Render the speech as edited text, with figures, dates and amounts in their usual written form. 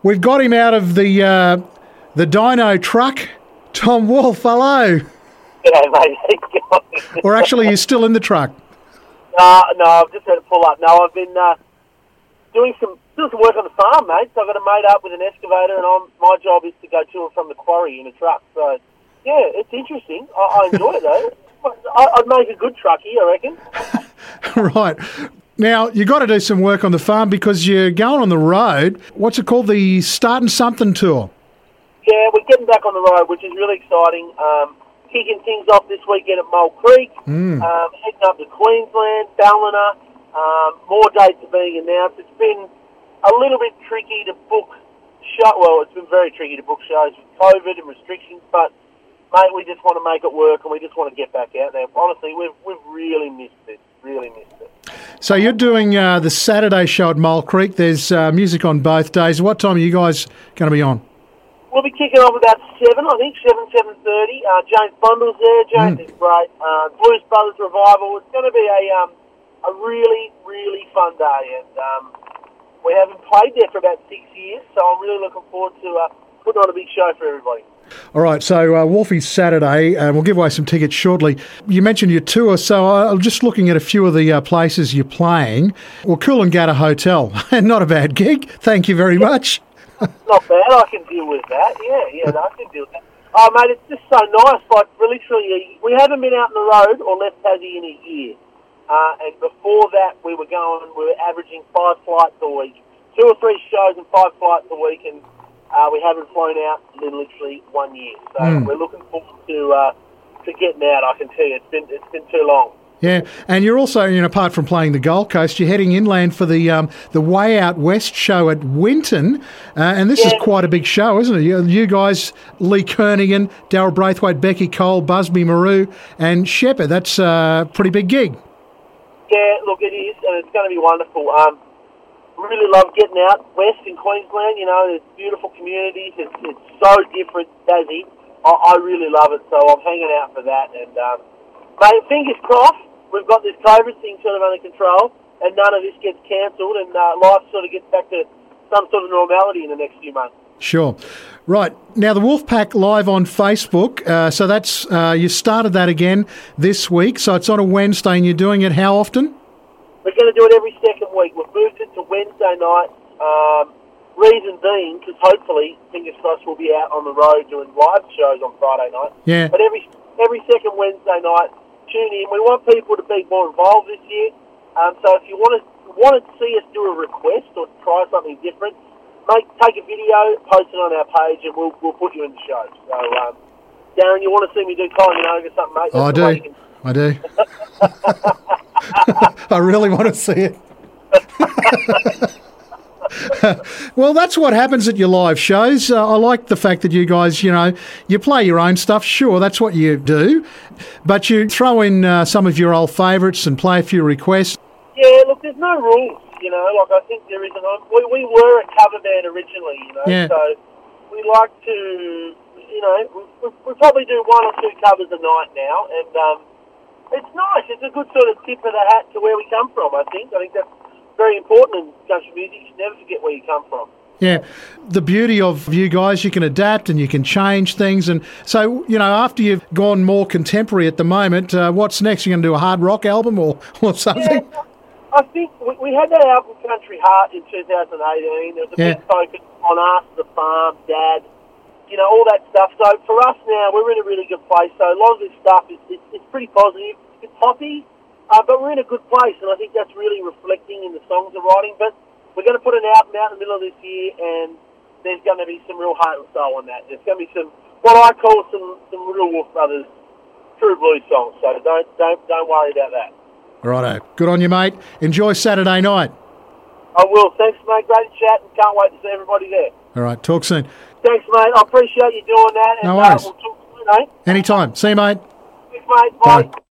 We've got him out of the dyno truck. Tom Wolfe, hello. G'day, mate. How you going? Or actually, he's still in the truck. No, I've just had to pull up. No, I've been doing some work on the farm, mate. So I've got to mate up with an excavator, and my job is to go to and from the quarry in a truck. So, yeah, it's interesting. I enjoy it, though. I'd make a good truckie, I reckon. Right. Now, you've got to do some work on the farm because you're going on the road. What's it called? The Starting Something Tour? Yeah, we're getting back on the road, which is really exciting. Kicking things off this weekend at Mole Creek, heading up to Queensland, Ballina, more dates are being announced. It's been a little bit tricky to book it's been very tricky to book shows with COVID and restrictions, but, mate, we just want to make it work and we just want to get back out there. Honestly, we've really missed it, So you're doing the Saturday show at Mole Creek. There's music on both days. What time are you guys going to be on? We'll be kicking off about 7, I think, 7:30. James Bundle's there. James is great. Blues Brothers Revival. It's going to be a really, really fun day. And we haven't played there for about 6 years, so I'm really looking forward to putting on a big show for everybody. All right, so Wolfie's Saturday, and we'll give away some tickets shortly. You mentioned your tour, so I'm just looking at a few of the places you're playing. Well, Coolangatta Hotel, not a bad gig. Thank you very much. Not bad. I can deal with that. Yeah, no, I can deal with that. Oh, mate, it's just so nice. Like, literally, we haven't been out on the road or left Tassie in a year. And before that, we were averaging 5 flights a week. 2 or 3 shows and 5 flights a week, and we haven't flown out in literally 1 year. So we're looking forward to getting out, I can tell you. It's been too long. Yeah, and you're also, apart from playing the Gold Coast, you're heading inland for the Way Out West show at Winton, and this is quite a big show, isn't it? You guys, Lee Kernaghan, Daryl Braithwaite, Becky Cole, Busby Maru, and Shepherd. That's a pretty big gig. Yeah, look, it is, and it's going to be wonderful. Really love getting out west in Queensland. There's beautiful communities. It's so different, Tassie. I really love it, so I'm hanging out for that. And mate, fingers crossed. We've got this COVID thing sort of under control, and none of this gets cancelled, and life sort of gets back to some sort of normality in the next few months. Sure. Right. Now, the Wolfpack live on Facebook, so that's you started that again this week, so it's on a Wednesday, and you're doing it how often? We're going to do it every second week. We've moved it to Wednesday night, reason being, because hopefully, fingers crossed, we'll be out on the road doing live shows on Friday night. Yeah. But every second Wednesday night, tune in. We want people to be more involved this year. So if you want to see us do a request or try something different, take a video, post it on our page, and we'll put you in the show. So, Darren, you want to see me do Kylie Minogue or something, mate? I do. I really want to see it. Well, that's what happens at your live shows. I like the fact that you guys, you play your own stuff. Sure, that's what you do. But you throw in some of your old favourites and play a few requests. Yeah, look, there's no rules, I think there isn't. We were a cover band originally, Yeah. So we like to, we probably do 1 or 2 covers a night now. And it's nice. It's a good sort of tip of the hat to where we come from, I think. I think that's very important in country music. You should never forget where you come from. Yeah. The beauty of you guys, you can adapt and you can change things. And so, after you've gone more contemporary at the moment, what's next? You're going to do a hard rock album or something? Yeah, I think we had that album, Country Heart, in 2018. There was a big focus on us, the farm, Dad, all that stuff. So for us now, we're in a really good place. So a lot of this stuff it's pretty positive. It's poppy. But we're in a good place, and I think that's really reflecting in the songs we're writing. But we're going to put an album out in the middle of this year, and there's going to be some real heart and soul on that. There's going to be some, what I call some real Wolf Brothers true blues songs. So don't worry about that. Righto. Good on you, mate. Enjoy Saturday night. I will. Thanks, mate. Great chat, and can't wait to see everybody there. All right. Talk soon. Thanks, mate. I appreciate you doing that. And, no worries. We'll talk soon, eh? Anytime. See you, mate. Thanks, mate. Bye.